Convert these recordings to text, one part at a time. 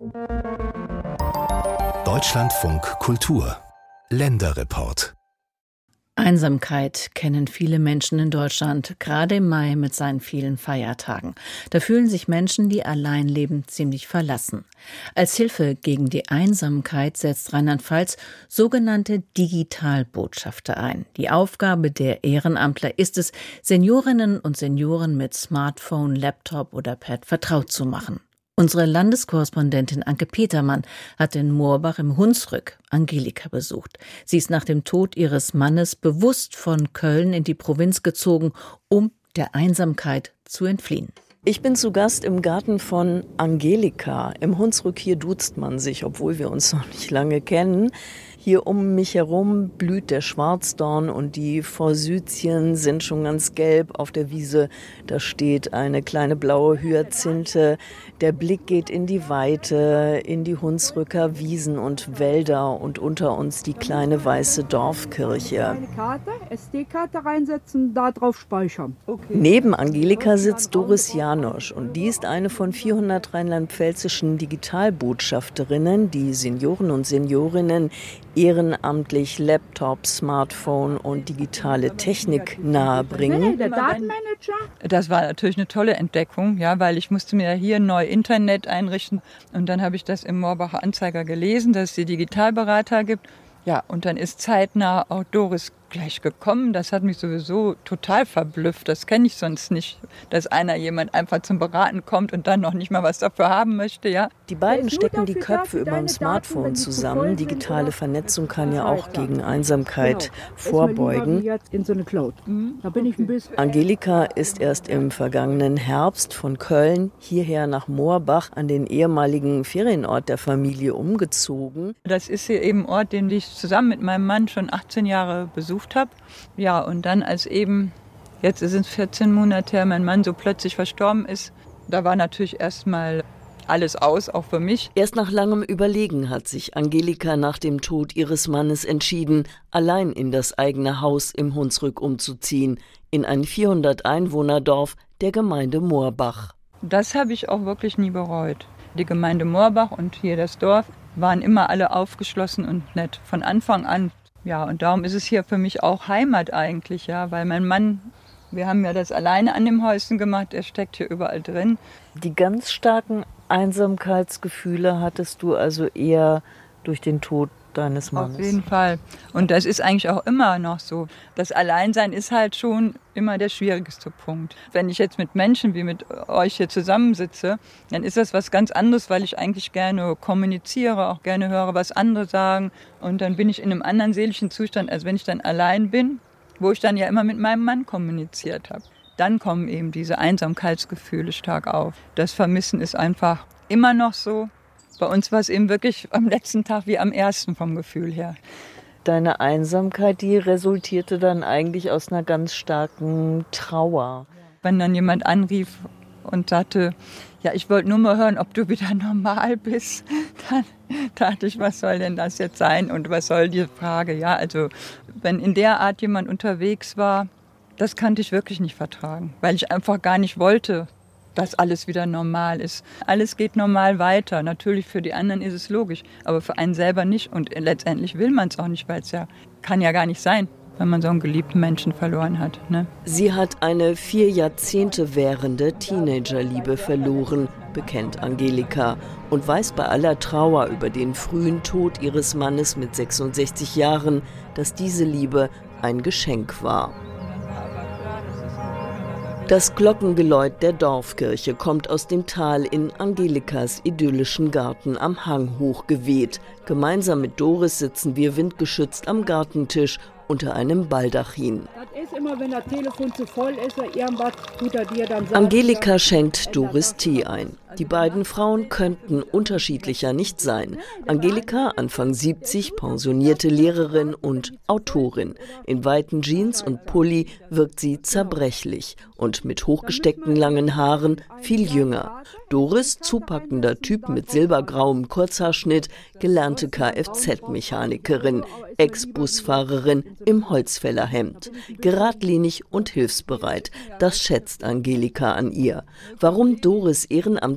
Deutschlandfunk Kultur Länderreport. Einsamkeit kennen viele Menschen in Deutschland, gerade im Mai mit seinen vielen Feiertagen. Da fühlen sich Menschen, die allein leben, ziemlich verlassen. Als Hilfe gegen die Einsamkeit setzt Rheinland-Pfalz sogenannte Digitalbotschafter ein. Die Aufgabe der Ehrenamtler ist es, Seniorinnen und Senioren mit Smartphone, Laptop oder Pad vertraut zu machen. Unsere Landeskorrespondentin Anke Petermann hat in Moorbach im Hunsrück Angelika besucht. Sie ist nach dem Tod ihres Mannes bewusst von Köln in die Provinz gezogen, um der Einsamkeit zu entfliehen. Ich bin zu Gast im Garten von Angelika. Im Hunsrück hier duzt man sich, obwohl wir uns noch nicht lange kennen. Hier um mich herum blüht der Schwarzdorn und die Forsythien sind schon ganz gelb auf der Wiese. Da steht eine kleine blaue Hyazinthe. Der Blick geht in die Weite, in die Hunsrücker Wiesen und Wälder und unter uns die kleine weiße Dorfkirche. Eine Karte, SD-Karte reinsetzen, da drauf speichern. Okay. Neben Angelika sitzt Doris Janosch und die ist eine von 400 rheinland-pfälzischen Digitalbotschafterinnen, die Senioren und Seniorinnen ehrenamtlich Laptop, Smartphone und digitale Technik nahebringen. Der Datenmanager? Das war natürlich eine tolle Entdeckung, ja, weil ich musste mir hier neu Internet einrichten und dann habe ich das im Moorbacher Anzeiger gelesen, dass es die Digitalberater gibt. Ja, und dann ist zeitnah auch Doris gleich gekommen. Das hat mich sowieso total verblüfft. Das kenne ich sonst nicht, dass jemand einfach zum Beraten kommt und dann noch nicht mal was dafür haben möchte, ja. Die beiden stecken die Köpfe über dem Smartphone zusammen. Digitale Vernetzung kann ja auch gegen Einsamkeit vorbeugen. Angelika ist erst im vergangenen Herbst von Köln hierher nach Moorbach an den ehemaligen Ferienort der Familie umgezogen. Das ist hier eben ein Ort, den ich zusammen mit meinem Mann schon 18 Jahre besucht habe. Ja, und dann als eben, jetzt sind es 14 Monate her, mein Mann so plötzlich verstorben ist, da war natürlich erstmal alles aus, auch für mich. Erst nach langem Überlegen hat sich Angelika nach dem Tod ihres Mannes entschieden, allein in das eigene Haus im Hunsrück umzuziehen, in ein 400-Einwohner-Dorf der Gemeinde Moorbach. Das habe ich auch wirklich nie bereut. Die Gemeinde Moorbach und hier das Dorf waren immer alle aufgeschlossen und nett, von Anfang an. Ja, und darum ist es hier für mich auch Heimat eigentlich, ja, weil mein Mann, wir haben ja das alleine an dem Häuschen gemacht, er steckt hier überall drin. Die ganz starken Einsamkeitsgefühle hattest du also eher durch den Tod deines Mannes? Auf jeden Fall. Und das ist eigentlich auch immer noch so. Das Alleinsein ist halt schon immer der schwierigste Punkt. Wenn ich jetzt mit Menschen wie mit euch hier zusammensitze, dann ist das was ganz anderes, weil ich eigentlich gerne kommuniziere, auch gerne höre, was andere sagen. Und dann bin ich in einem anderen seelischen Zustand, als wenn ich dann allein bin, wo ich dann ja immer mit meinem Mann kommuniziert habe. Dann kommen eben diese Einsamkeitsgefühle stark auf. Das Vermissen ist einfach immer noch so. Bei uns war es eben wirklich am letzten Tag wie am ersten vom Gefühl her. Deine Einsamkeit, die resultierte dann eigentlich aus einer ganz starken Trauer. Wenn dann jemand anrief und sagte, ja, ich wollte nur mal hören, ob du wieder normal bist, dann dachte ich, was soll denn das jetzt sein und was soll die Frage? Ja, also wenn in der Art jemand unterwegs war, das kannte ich wirklich nicht vertragen, weil ich einfach gar nicht wollte, dass alles wieder normal ist. Alles geht normal weiter. Natürlich für die anderen ist es logisch, aber für einen selber nicht. Und letztendlich will man es auch nicht, weil es ja kann ja gar nicht sein, wenn man so einen geliebten Menschen verloren hat. Ne? Sie hat eine 4 Jahrzehnte währende Teenagerliebe verloren, bekennt Angelika und weiß bei aller Trauer über den frühen Tod ihres Mannes mit 66 Jahren, dass diese Liebe ein Geschenk war. Das Glockengeläut der Dorfkirche kommt aus dem Tal in Angelikas idyllischen Garten am Hang hochgeweht. Gemeinsam mit Doris sitzen wir windgeschützt am Gartentisch unter einem Baldachin. Das ist immer, wenn das Telefon zu voll ist, irgendwas tut er dir dann sagen. Angelika schenkt Doris Tee ein. Die beiden Frauen könnten unterschiedlicher nicht sein. Angelika, Anfang 70, pensionierte Lehrerin und Autorin. In weiten Jeans und Pulli wirkt sie zerbrechlich und mit hochgesteckten langen Haaren viel jünger. Doris, zupackender Typ mit silbergrauem Kurzhaarschnitt, gelernte Kfz-Mechanikerin, Ex-Busfahrerin im Holzfällerhemd. Geradlinig und hilfsbereit, das schätzt Angelika an ihr. Warum Doris ehrenamtlich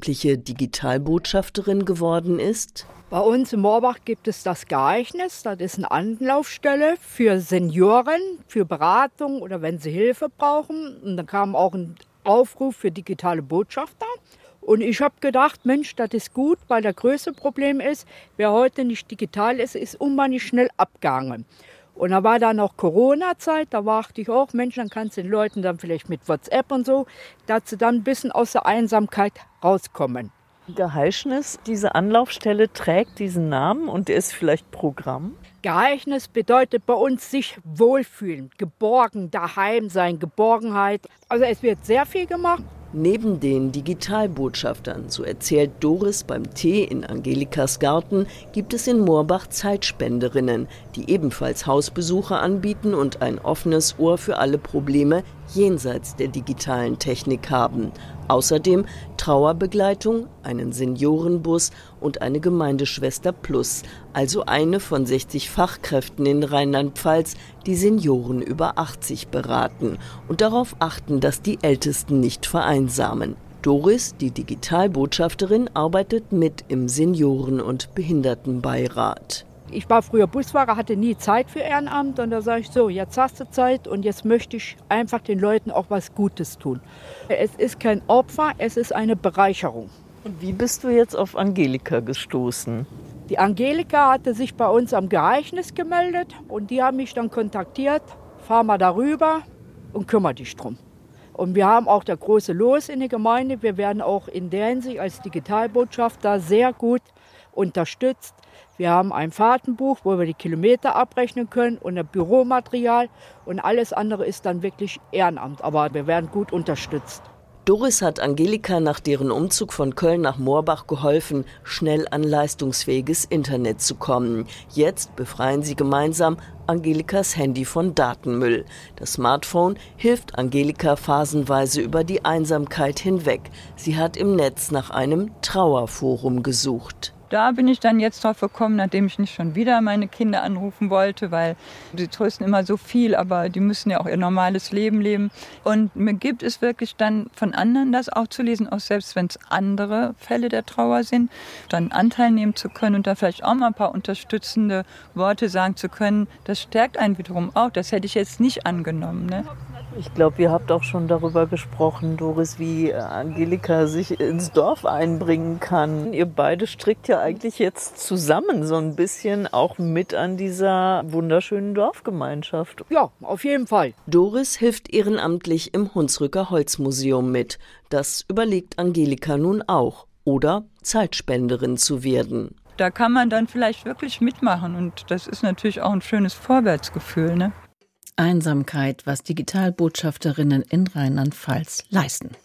ehrenamtliche Digitalbotschafterin geworden ist? Bei uns in Moorbach gibt es das Geeichnis. Das ist eine Anlaufstelle für Senioren, für Beratung oder wenn sie Hilfe brauchen. Und dann kam auch ein Aufruf für digitale Botschafter. Und ich habe gedacht, Mensch, das ist gut, weil das größte Problem ist, wer heute nicht digital ist, ist unheimlich schnell abgegangen. Und da war dann noch Corona-Zeit, da dachte ich auch, Mensch, dann kannst du den Leuten dann vielleicht mit WhatsApp und so, dass sie dann ein bisschen aus der Einsamkeit rauskommen. Geeichnis, diese Anlaufstelle trägt diesen Namen und ist vielleicht Programm? Geeichnis bedeutet bei uns sich wohlfühlen, geborgen, daheim sein, Geborgenheit. Also es wird sehr viel gemacht. Neben den Digitalbotschaftern, so erzählt Doris beim Tee in Angelikas Garten, gibt es in Moorbach Zeitspenderinnen, die ebenfalls Hausbesuche anbieten und ein offenes Ohr für alle Probleme jenseits der digitalen Technik haben. Außerdem Trauerbegleitung, einen Seniorenbus und eine Gemeindeschwester Plus, also eine von 60 Fachkräften in Rheinland-Pfalz, die Senioren über 80 beraten und darauf achten, dass die Ältesten nicht vereinsamen. Doris, die Digitalbotschafterin, arbeitet mit im Senioren- und Behindertenbeirat. Ich war früher Busfahrer, hatte nie Zeit für Ehrenamt und da sage ich so, jetzt hast du Zeit und jetzt möchte ich einfach den Leuten auch was Gutes tun. Es ist kein Opfer, es ist eine Bereicherung. Und wie bist du jetzt auf Angelika gestoßen? Die Angelika hatte sich bei uns am Geeichnis gemeldet und die haben mich dann kontaktiert, fahr mal darüber und kümmere dich drum. Und wir haben auch das große Los in der Gemeinde, wir werden auch in der Hinsicht als Digitalbotschafter sehr gut unterstützt. Wir haben ein Fahrtenbuch, wo wir die Kilometer abrechnen können und ein Büromaterial und alles andere ist dann wirklich Ehrenamt, aber wir werden gut unterstützt. Doris hat Angelika nach deren Umzug von Köln nach Moorbach geholfen, schnell an leistungsfähiges Internet zu kommen. Jetzt befreien sie gemeinsam Angelikas Handy von Datenmüll. Das Smartphone hilft Angelika phasenweise über die Einsamkeit hinweg. Sie hat im Netz nach einem Trauerforum gesucht. Da bin ich dann jetzt drauf gekommen, nachdem ich nicht schon wieder meine Kinder anrufen wollte, weil sie trösten immer so viel, aber die müssen ja auch ihr normales Leben leben. Und mir gibt es wirklich dann von anderen das auch zu lesen, auch selbst wenn es andere Fälle der Trauer sind, dann Anteil nehmen zu können und da vielleicht auch mal ein paar unterstützende Worte sagen zu können. Das stärkt einen wiederum auch. Das hätte ich jetzt nicht angenommen, ne? Ich glaube, ihr habt auch schon darüber gesprochen, Doris, wie Angelika sich ins Dorf einbringen kann. Ihr beide strickt ja eigentlich jetzt zusammen so ein bisschen auch mit an dieser wunderschönen Dorfgemeinschaft. Ja, auf jeden Fall. Doris hilft ehrenamtlich im Hunsrücker Holzmuseum mit. Das überlegt Angelika nun auch. Oder Zeitspenderin zu werden. Da kann man dann vielleicht wirklich mitmachen und das ist natürlich auch ein schönes Vorwärtsgefühl, ne? Einsamkeit, was Digitalbotschafterinnen in Rheinland-Pfalz leisten.